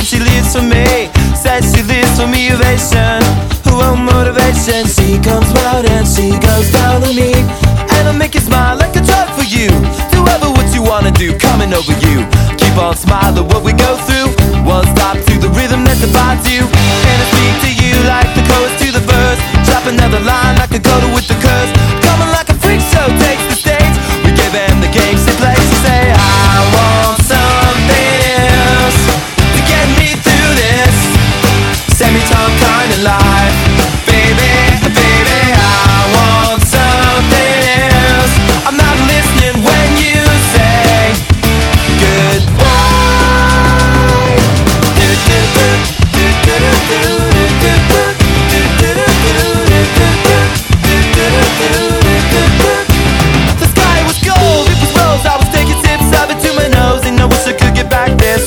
she lives for me. Says she lives for motivation. Oh, motivation. She comes round and she goes down on me, and I'll make you smile like a drug for you. Do ever what you wanna do, coming over you. Keep on smiling what we go through. One stop to the rhythm that divides you.